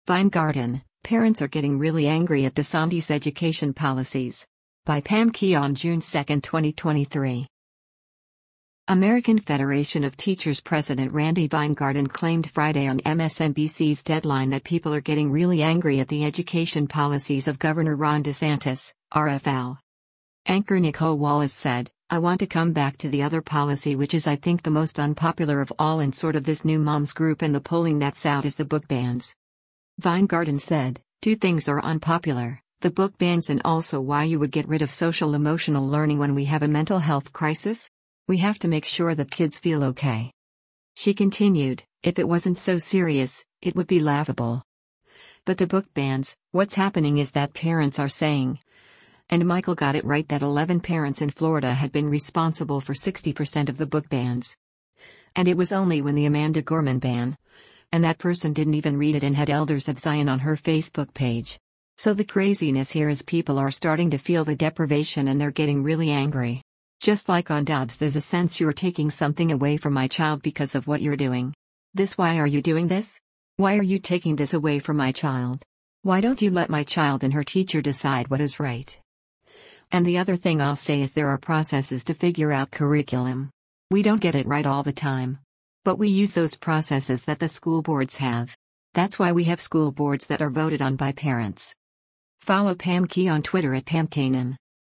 Weingarten, parents are getting really angry at DeSantis' education policies. By Pam Key on June 2, 2023. American Federation of Teachers President Randi Weingarten claimed Friday on MSNBC's Deadline that people are getting really angry at the education policies of Governor Ron DeSantis, RFL. Anchor Nicole Wallace said, "I want to come back to the other policy which is I think the most unpopular of all in sort of this new moms group and the polling that's out is the book bans." Weingarten said, "Two things are unpopular, the book bans and also why you would get rid of social emotional learning when we have a mental health crisis? We have to make sure that kids feel okay." She continued, "If it wasn't so serious, it would be laughable. But the book bans, what's happening is that parents are saying," and Michael got it right, that 11 parents in Florida had been responsible for 60% of the book bans. And it was only when the Amanda Gorman ban. And that person didn't even read it and had Elders of Zion on her Facebook page. So the craziness here is people are starting to feel the deprivation and they're getting really angry. Just like on Dobbs, there's a sense you're taking something away from my child because of what you're doing. Why are you doing this? Why are you taking this away from my child? Why don't you let my child and her teacher decide what is right? And the other thing I'll say is there are processes to figure out curriculum. We don't get it right all the time. But we use those processes that the school boards have. That's why we have school boards that are voted on by parents. Follow Pam Key on Twitter at PamKanan.